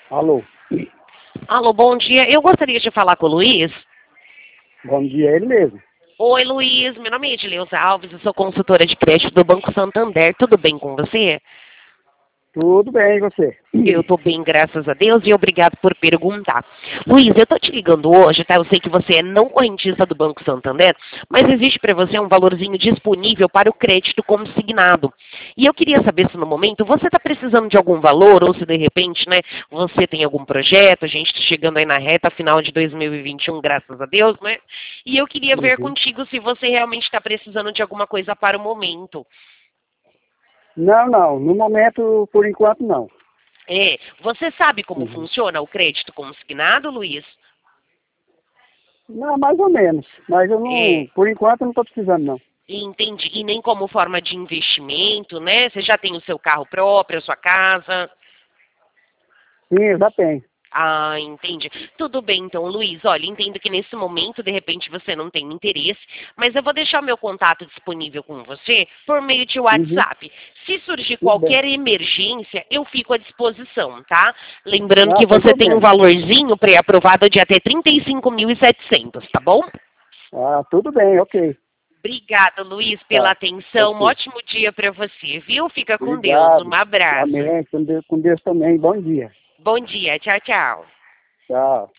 Alô, Alô, bom dia. Eu gostaria de falar com o Luiz. bom dia, ele mesmo. Oi, Luiz. Meu nome é Edileuza Alves, eu sou consultora de crédito do Banco Santander. Tudo bem com você? Tudo bem, e você? Eu tô bem, graças a Deus, e obrigado por perguntar. Luiz, eu tô te ligando hoje, tá? Eu sei que você é não correntista do Banco Santander, mas existe para você um valorzinho disponível para o crédito consignado. E eu queria saber se no momento você está precisando de algum valor, ou se de repente, né, você tem algum projeto, a gente tá chegando aí na reta final de 2021, graças a Deus, né? E eu queria ver Uhum. contigo se você realmente está precisando de alguma coisa para o momento. Não, no momento, por enquanto, não. Você sabe como Uhum. funciona o crédito consignado, Luiz? Não, mais ou menos, mas eu não, É. por enquanto, eu não estou precisando, não. Entendi. E nem como forma de investimento, né? Você já tem o seu carro próprio, a sua casa. Sim, eu já tenho. Ah, entendi. Tudo bem, então, Luiz. Olha, entendo que nesse momento, de repente, você não tem interesse, mas eu vou deixar o meu contato disponível com você por meio de Uhum. WhatsApp. Se surgir Tudo bem. qualquer emergência, eu fico à disposição, tá? Lembrando Ah, que sem você tem um problema. valorzinho pré-aprovado de até 35.700, tá bom? Ah, tudo bem, ok. Obrigada, Luiz, pela Tá, atenção. Um ok. ótimo dia para você, viu? Fica com Deus. Um Obrigado. abraço. Amém. Com Deus também. Bom dia. Bom dia. Tchau, tchau. Tchau.